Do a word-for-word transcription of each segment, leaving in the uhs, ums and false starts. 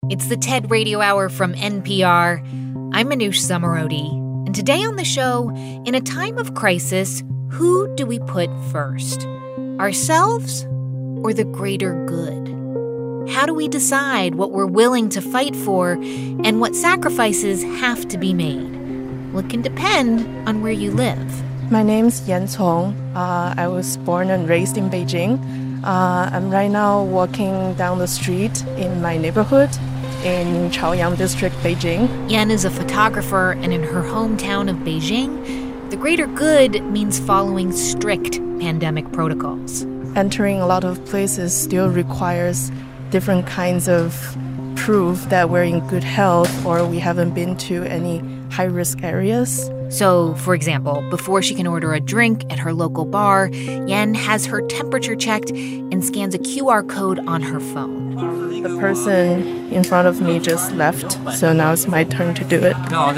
It's the TED Radio Hour from N P R. I'm Manoush Zomorodi, and today on the show, in a time of crisis, who do we put first? Ourselves or the greater good? How do we decide what we're willing to fight for and what sacrifices have to be made? Well, it can depend on where you live. My name's Yan Cong. Uh, I was born and raised in Beijing. Uh, I'm right now walking down the street in my neighborhood in Chaoyang District, Beijing. Yan is a photographer, and in her hometown of Beijing, the greater good means following strict pandemic protocols. Entering a lot of places still requires different kinds of proof that we're in good health or we haven't been to any high-risk areas. So, for example, before she can order a drink at her local bar, Yan has her temperature checked and scans a Q R code on her phone. The person in front of me just left, so now it's my turn to do it.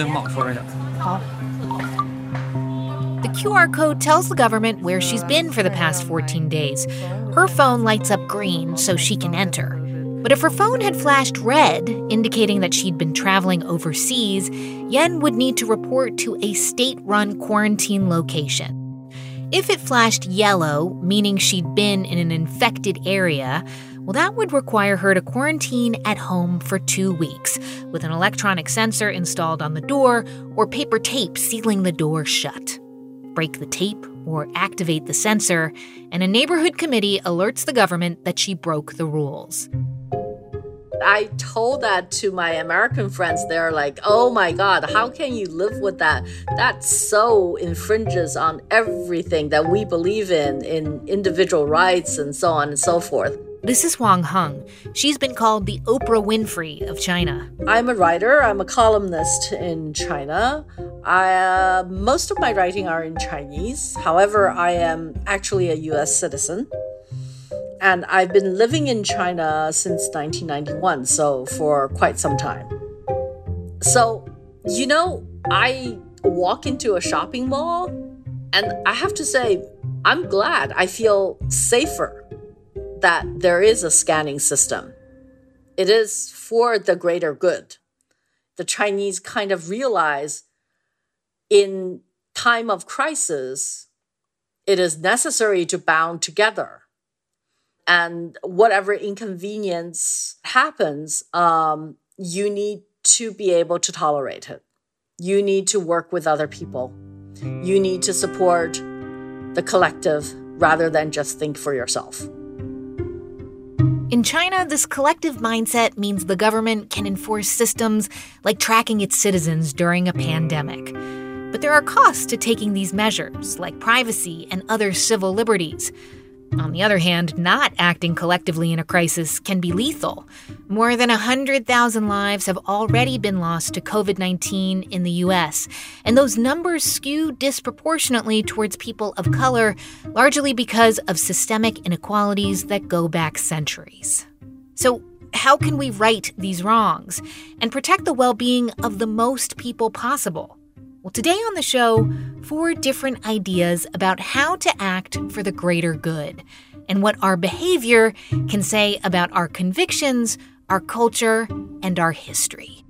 The Q R code tells the government where she's been for the past fourteen days. Her phone lights up green so she can enter. But if her phone had flashed red, indicating that she'd been traveling overseas, Yan would need to report to a state-run quarantine location. If it flashed yellow, meaning she'd been in an infected area, well, that would require her to quarantine at home for two weeks, with an electronic sensor installed on the door or paper tape sealing the door shut. Break the tape or activate the sensor, and a neighborhood committee alerts the government that she broke the rules. I told that to my American friends. They're like, oh my God, how can you live with that? That so infringes on everything that we believe in, in individual rights and so on and so forth. This is Huang Heng. She's been called the Oprah Winfrey of China. I'm a writer. I'm a columnist in China. I, uh, most of my writing are in Chinese. However, I am actually a U S citizen. And I've been living in China since nineteen ninety-one, so for quite some time. So, you know, I walk into a shopping mall, and I have to say, I'm glad. I feel safer that there is a scanning system. It is for the greater good. The Chinese kind of realize in time of crisis, it is necessary to band together. And whatever inconvenience happens, um, you need to be able to tolerate it. You need to work with other people. You need to support the collective rather than just think for yourself. In China, this collective mindset means the government can enforce systems like tracking its citizens during a pandemic. But there are costs to taking these measures, like privacy and other civil liberties. On the other hand, not acting collectively in a crisis can be lethal. More than one hundred thousand lives have already been lost to covid nineteen in the U S, and those numbers skew disproportionately towards people of color, largely because of systemic inequalities that go back centuries. So, how can we right these wrongs and protect the well-being of the most people possible? Well, today on the show, four different ideas about how to act for the greater good and what our behavior can say about our convictions, our culture, and our history.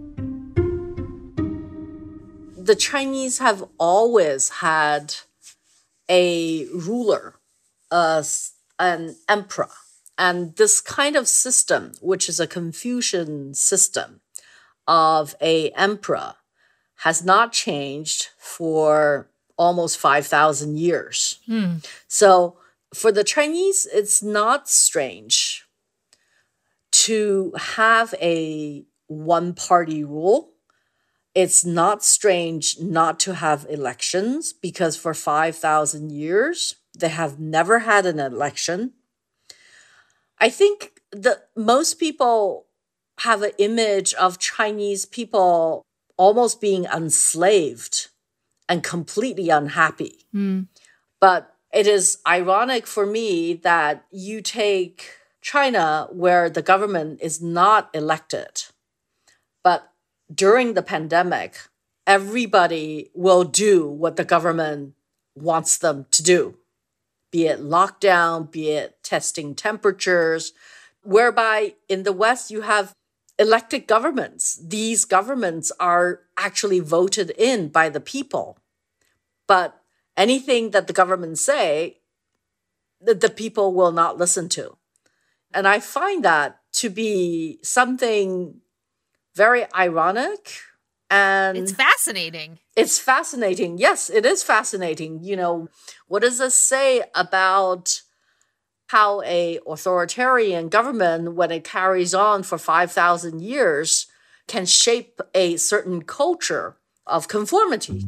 The Chinese have always had a ruler, uh, an emperor. And this kind of system, which is a Confucian system of a emperor, has not changed for almost five thousand years. Hmm. So for the Chinese, it's not strange to have a one-party rule. It's not strange not to have elections because for five thousand years, they have never had an election. I think that most people have an image of Chinese people almost being enslaved and completely unhappy. Mm. But it is ironic for me that you take China, where the government is not elected, but during the pandemic, everybody will do what the government wants them to do, be it lockdown, be it testing temperatures, whereby in the West, you have elected governments. These governments are actually voted in by the people. But anything that the government say, the, the people will not listen to. And I find that to be something very ironic. And it's fascinating. It's fascinating. Yes, it is fascinating. You know, what does this say about how a authoritarian government, when it carries on for five thousand years, can shape a certain culture of conformity?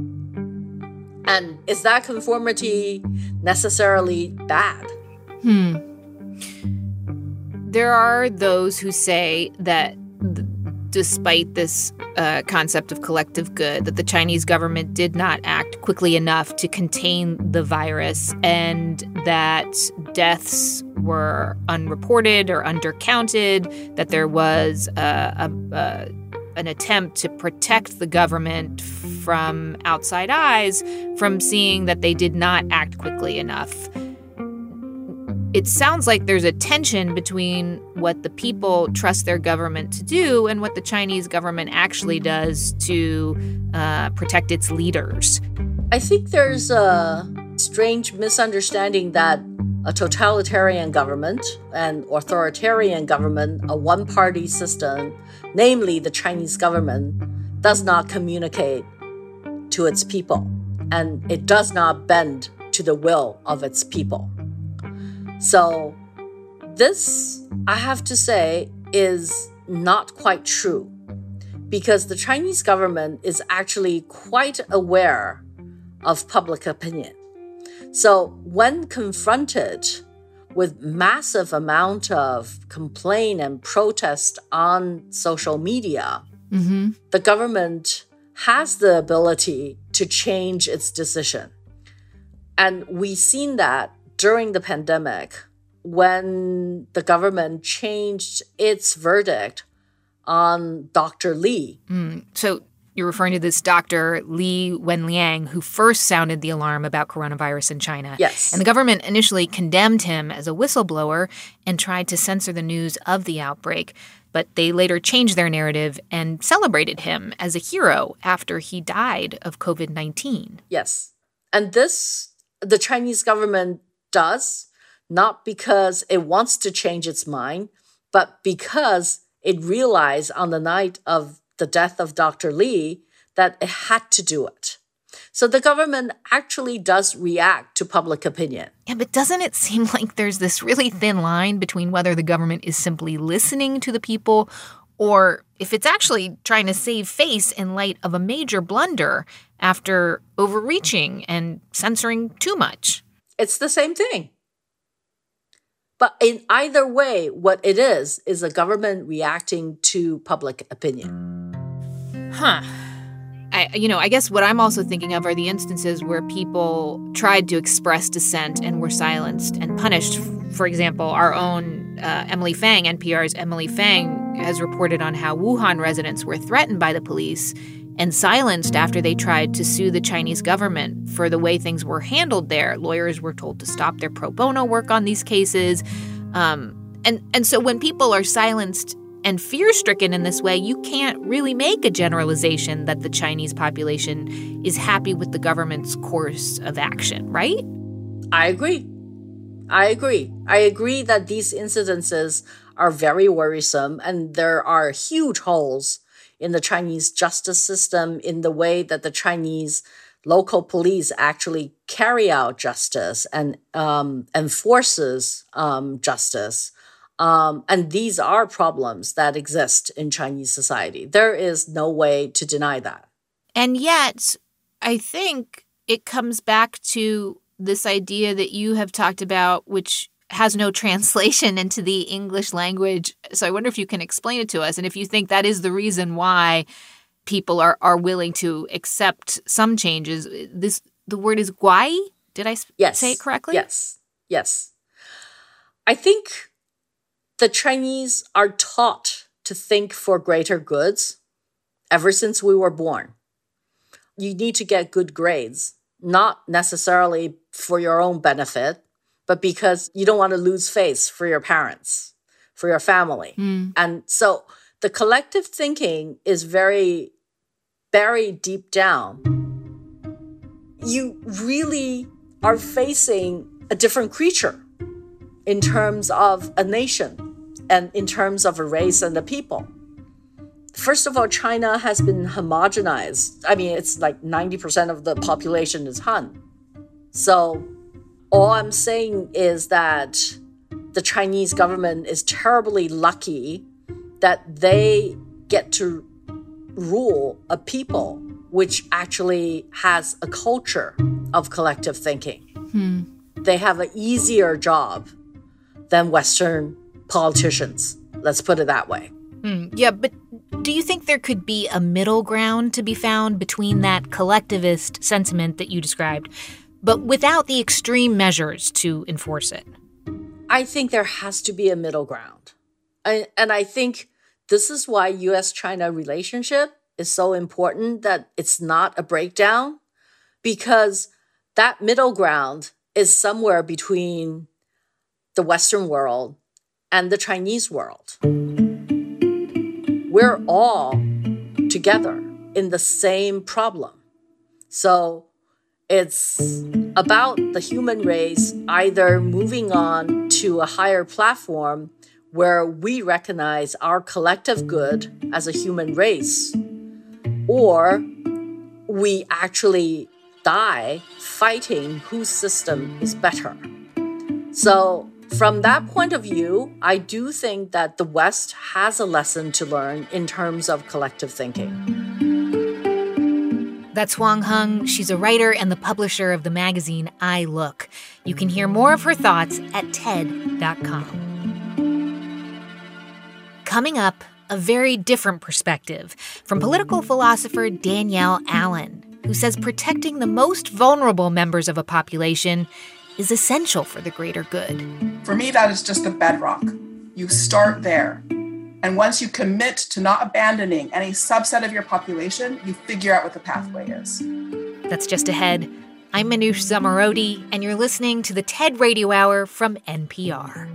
And is that conformity necessarily bad? Hmm. There are those who say that th- despite this uh, concept of collective good, that the Chinese government did not act quickly enough to contain the virus, and that deaths were unreported or undercounted, that there was a, a, a, an attempt to protect the government from outside eyes from seeing that they did not act quickly enough. It sounds like there's a tension between what the people trust their government to do and what the Chinese government actually does to uh, protect its leaders. I think there's a strange misunderstanding that a totalitarian government, an authoritarian government, a one-party system, namely the Chinese government, does not communicate to its people, and it does not bend to the will of its people. So this, I have to say, is not quite true, because the Chinese government is actually quite aware of public opinion. So when confronted with massive amount of complaint and protest on social media, mm-hmm. the government has the ability to change its decision. And we've seen that during the pandemic, when the government changed its verdict on Doctor Li. Mm, so you're referring to this Doctor Li Wenliang, who first sounded the alarm about coronavirus in China. Yes. And the government initially condemned him as a whistleblower and tried to censor the news of the outbreak. But they later changed their narrative and celebrated him as a hero after he died of covid nineteen. Yes. And this, the Chinese government does, not because it wants to change its mind, but because it realized on the night of the death of Doctor Li that it had to do it. So the government actually does react to public opinion. Yeah, but doesn't it seem like there's this really thin line between whether the government is simply listening to the people or if it's actually trying to save face in light of a major blunder after overreaching and censoring too much? It's the same thing. But in either way, what it is, is a government reacting to public opinion. Huh. I, you know, I guess what I'm also thinking of are the instances where people tried to express dissent and were silenced and punished. For example, our own uh, Emily Fang, N P R's Emily Fang, has reported on how Wuhan residents were threatened by the police and silenced after they tried to sue the Chinese government for the way things were handled there. Lawyers were told to stop their pro bono work on these cases. Um, and, and so when people are silenced and fear-stricken in this way, you can't really make a generalization that the Chinese population is happy with the government's course of action, right? I agree. I agree. I agree that these incidences are very worrisome, and there are huge holes in the Chinese justice system, in the way that the Chinese local police actually carry out justice and um, enforces um, justice. Um, and these are problems that exist in Chinese society. There is no way to deny that. And yet, I think it comes back to this idea that you have talked about, which has no translation into the English language. So I wonder if you can explain it to us, and if you think that is the reason why people are, are willing to accept some changes. This the word is guai? Did I yes. say it correctly? Yes. Yes. I think the Chinese are taught to think for greater goods ever since we were born. You need to get good grades, not necessarily for your own benefit, but because you don't want to lose face for your parents, for your family. Mm. And so the collective thinking is very buried deep down. You really are facing a different creature in terms of a nation and in terms of a race and a people. First of all, China has been homogenized. I mean, it's like ninety percent of the population is Han. So all I'm saying is that the Chinese government is terribly lucky that they get to rule a people which actually has a culture of collective thinking. Hmm. They have an easier job than Western politicians. Let's put it that way. Hmm. Yeah, but do you think there could be a middle ground to be found between that collectivist sentiment that you described, but without the extreme measures to enforce it? I think there has to be a middle ground. I, and I think this is why U S China relationship is so important, that it's not a breakdown, because that middle ground is somewhere between the Western world and the Chinese world. We're all together in the same problem. So it's about the human race either moving on to a higher platform where we recognize our collective good as a human race, or we actually die fighting whose system is better. So from that point of view, I do think that the West has a lesson to learn in terms of collective thinking. That's Huang Heng. She's a writer and the publisher of the magazine I Look. You can hear more of her thoughts at T E D dot com. Coming up, a very different perspective from political philosopher Danielle Allen, who says protecting the most vulnerable members of a population is essential for the greater good. For me, that is just the bedrock. You start there. And once you commit to not abandoning any subset of your population, you figure out what the pathway is. That's just ahead. I'm Manoush Zomorodi, and you're listening to the TED Radio Hour from N P R.